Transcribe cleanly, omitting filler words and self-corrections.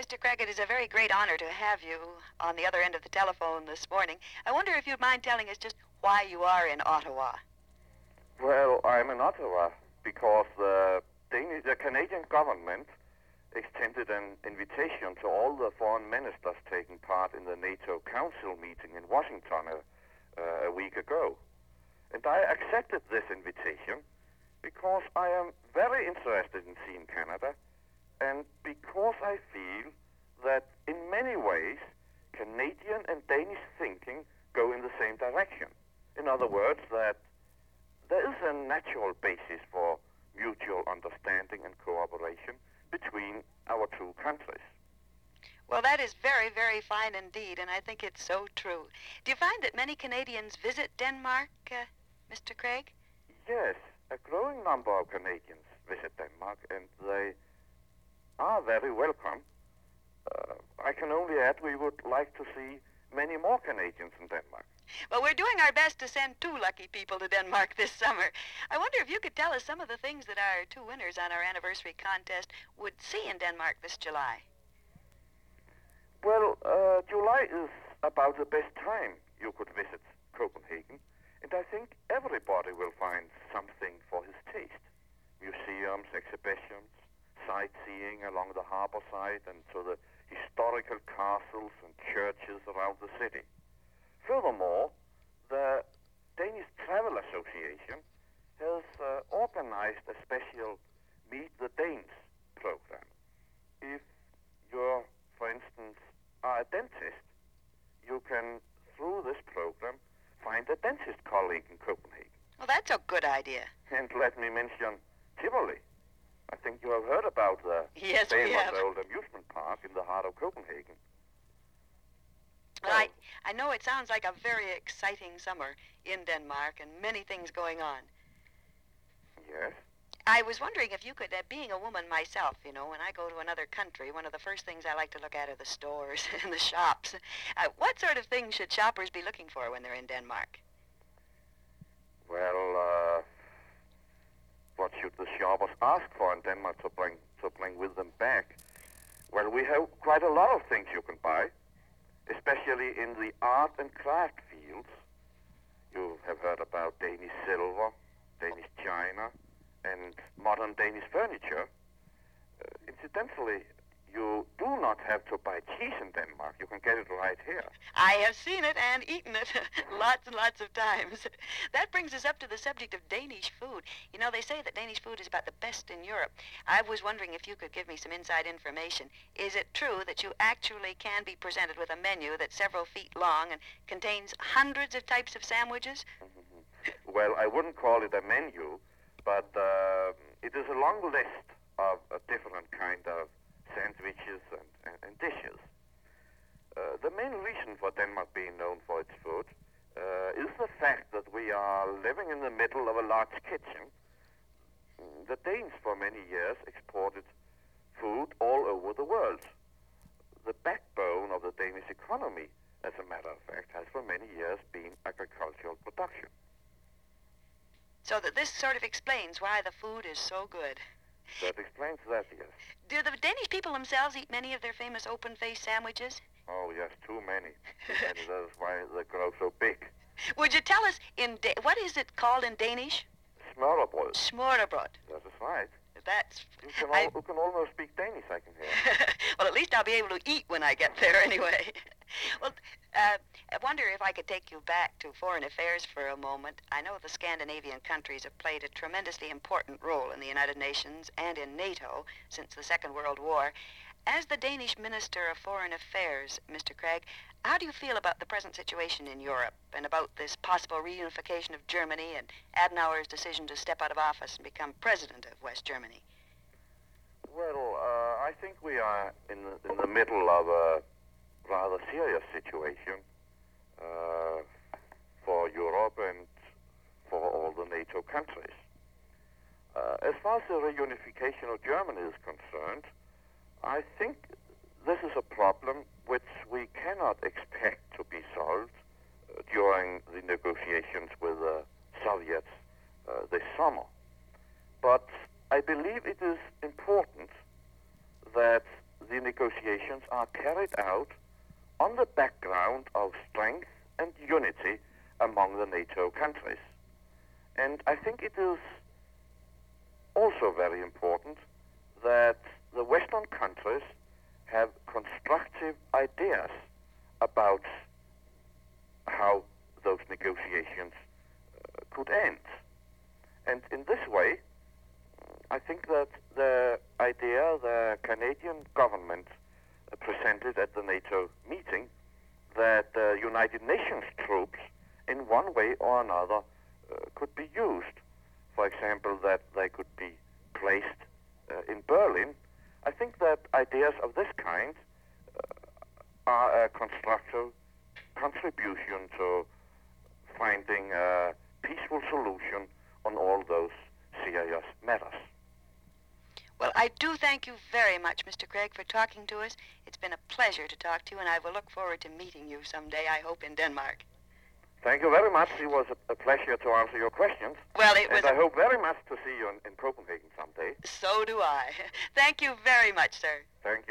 Mr. Craig, it is a very great honor to have you on the other end of the telephone this morning. I wonder if you'd mind telling us just why you are in Ottawa. Well, I'm in Ottawa because the Canadian government extended an invitation to all the foreign ministers taking part in the NATO Council meeting in Washington a week ago. And I accepted this invitation because I am very interested in seeing Canada and because I feel that in many ways Canadian and Danish thinking go in the same direction. In other words, that there is a natural basis for mutual understanding and cooperation between our two countries. Well, that is very, very fine indeed, and I think it's so true. Do you find that many Canadians visit Denmark, Mr. Craig? Yes, a growing number of Canadians visit Denmark, and they are very welcome. I can only add we would like to see many more Canadians in Denmark. Well, we're doing our best to send 2 lucky people to Denmark this summer. I wonder if you could tell us some of the things that our 2 winners on our anniversary contest would see in Denmark this July. Well, July is about the best time you could visit Copenhagen, and I think everybody will find something for his taste. Museums, exhibitions, sightseeing along the harbor side and to the historical castles and churches around the city. Furthermore, the Danish Travel Association has organized a special Meet the Danes program. If you're, for instance, are a dentist, you can, through this program, find a dentist colleague in Copenhagen. Well, that's a good idea. And let me mention Tivoli. I think you have heard about the famous old amusement park in the heart of Copenhagen. Well, I know it sounds like a very exciting summer in Denmark and many things going on. Yes? I was wondering if you could, being a woman myself, you know, when I go to another country, one of the first things I like to look at are the stores and the shops. What sort of things should shoppers be looking for when they're in Denmark? Well, what should the shoppers ask for in Denmark to bring with them back? Well, we have quite a lot of things you can buy, especially in the art and craft fields. You have heard about Danish silver, Danish china, and modern Danish furniture. Incidentally, you do not have to buy cheese in Denmark. You can get it right here. I have seen it and eaten it lots and lots of times. That brings us up to the subject of Danish food. You know, they say that Danish food is about the best in Europe. I was wondering if you could give me some inside information. Is it true that you actually can be presented with a menu that's several feet long and contains hundreds of types of sandwiches? Well, I wouldn't call it a menu, but it is a long list of different kind of sandwiches and dishes. The main reason for Denmark being known for its food is the fact that we are living in the middle of a large kitchen. The Danes for many years exported food all over the world. The backbone of the Danish economy, as a matter of fact, has for many years been agricultural production. So that this sort of explains why the food is so good. That explains that, yes. Do the Danish people themselves eat many of their famous open-faced sandwiches? Oh, yes, too many. Too many. That's why they grow so big. Would you tell us, what is it called in Danish? Smørrebrød. Smørrebrød. That is right. That's... You can almost speak Danish, I can hear. Well, at least I'll be able to eat when I get there anyway. Well, I wonder if I could take you back to foreign affairs for a moment. I know the Scandinavian countries have played a tremendously important role in the United Nations and in NATO since the Second World War. As the Danish Minister of Foreign Affairs, Mr. Craig, how do you feel about the present situation in Europe and about this possible reunification of Germany and Adenauer's decision to step out of office and become president of West Germany? Well, I think we are in the middle of a rather serious situation for Europe and for all the NATO countries. As far as the reunification of Germany is concerned, I think this is a problem which we cannot expect to be solved during the negotiations with the Soviets this summer. But I believe it is important that the negotiations are carried out on the background of strength and unity among the NATO countries. And I think it is also very important that the Western countries have constructive ideas about how those negotiations could end. And in this way, I think that the idea the Canadian government presented at the NATO meeting, that the United Nations troops in one way or another could be used, for example, that they could be placed in Berlin, I think that ideas of this kind are a constructive contribution to finding a peaceful solution on all those serious matters. Well, I do thank you very much, Mr. Craig, for talking to us. It's been a pleasure to talk to you, and I will look forward to meeting you someday, I hope, in Denmark. Thank you very much. It was a pleasure to answer your questions. Well, it was... And I hope very much to see you in Copenhagen someday. So do I. Thank you very much, sir. Thank